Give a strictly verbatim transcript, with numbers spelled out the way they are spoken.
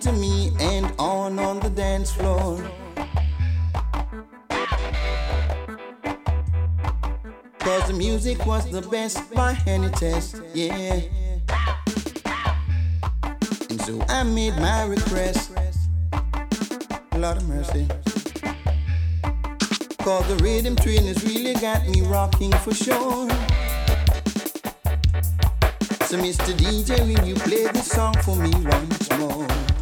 to me and on on the dance floor. Cause the music was the best by any test, yeah. And so I made my request. Lord of mercy. Cause the rhythm train has really got me rocking for sure. So Mister D J, will you play this song for me once more?